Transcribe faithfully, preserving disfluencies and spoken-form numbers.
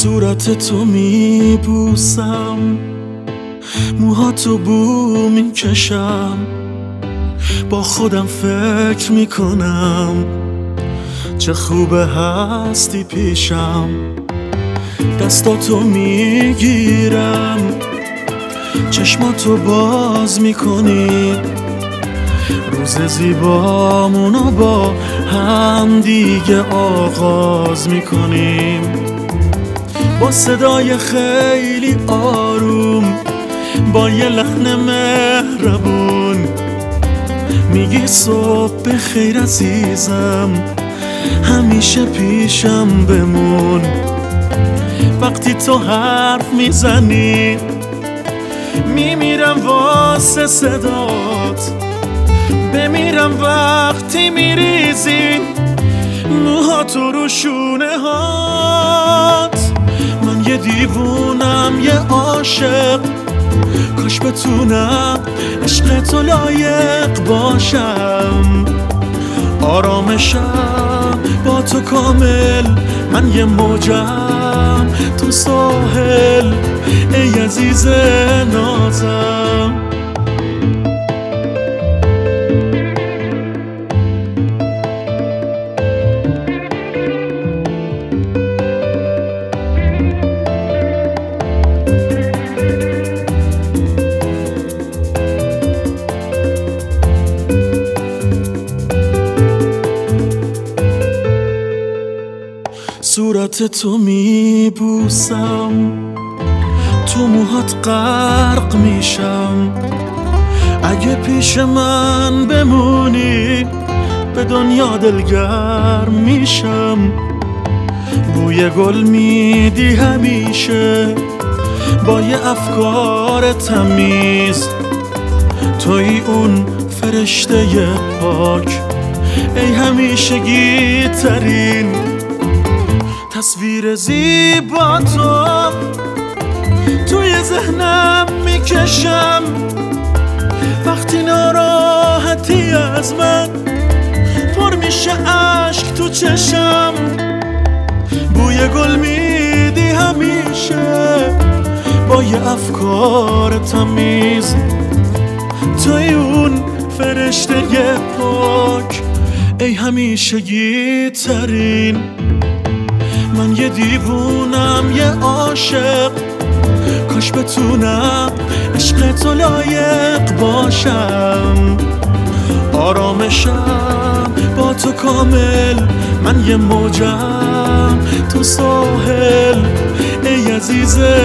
صورت تو میبوسم، موهاتو بو میکشم، با خودم فکر میکنم چه خوبه هستی پیشم. دستاتو میگیرم، چشماتو باز میکنی، روز زیبامونو با هم دیگه آغاز میکنیم. با صدای خیلی آروم، با یه لحن مهربون، میگی صبح بخیر عزیزم، همیشه پیشم بمون. وقتی تو حرف میزنی میمیرم واسه صدات، بمیرم وقتی میریزی موهاتو رو شونه هات. من یه دیوونم، یه عاشق، کاش بتونم عشق تو لایق باشم. آرامشم با تو کامل، من یه موجم تو ساحل، ای عزیز نازم. صورت تو میبوسم، تو موهات غرق میشم. اگه پیش من بمونی به دنیا دلگرم میشم. بوی گل میدی همیشه با یه افکار تمیز، توی اون فرشته پاک، ای همیشگی ترین تصویر زیبا تو. توی ذهنم میکشم وقتی ناراحتی از من، پر میشه عشق تو چشم. بوی گل میدی همیشه با یه افکار تمیز، توی اون فرشته پاک، ای همیشگی ترین. من یه دیوونم، یه عاشق، کاش بتونم عشق تو لایق باشم. آرامشم با تو کامل، من یه موجم تو ساحل، ای عزیز